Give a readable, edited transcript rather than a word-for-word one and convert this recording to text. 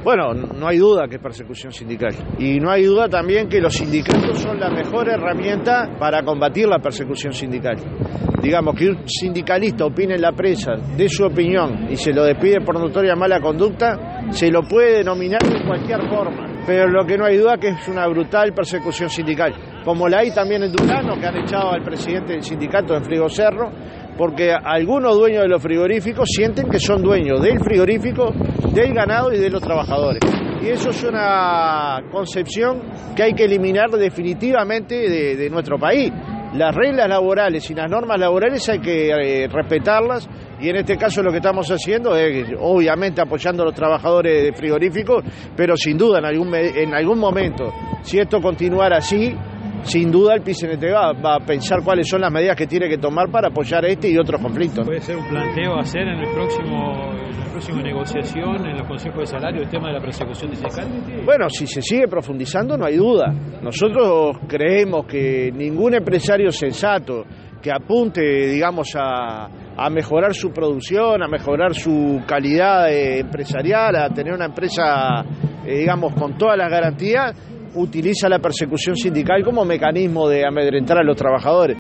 Bueno, no hay duda que es persecución sindical. Y no hay duda también que los sindicatos son la mejor herramienta para combatir la persecución sindical. Digamos, que un sindicalista opine en la prensa, dé su opinión y se lo despide por notoria mala conducta, se lo puede denominar de cualquier forma. Pero lo que no hay duda que es una brutal persecución sindical. Como la hay también en Durazno, que han echado al presidente del sindicato de Frigocerro, porque algunos dueños de los frigoríficos sienten que son dueños del frigorífico, del ganado y de los trabajadores. Y eso es una concepción que hay que eliminar definitivamente de nuestro país. Las reglas laborales y las normas laborales hay que respetarlas, y en este caso lo que estamos haciendo es obviamente apoyando a los trabajadores de frigoríficos, pero sin duda en algún momento, si esto continuara así, sin duda el PCNT va a pensar cuáles son las medidas que tiene que tomar para apoyar este y otros conflictos. ¿Puede ser un planteo a hacer en la próxima negociación, en los consejos de salario, el tema de la persecución sindical? Bueno, si se sigue profundizando no hay duda. Nosotros creemos que ningún empresario sensato que apunte, digamos, a mejorar su producción, a mejorar su calidad empresarial, a tener una empresa, digamos, con todas las garantías, utiliza la persecución sindical como mecanismo de amedrentar a los trabajadores.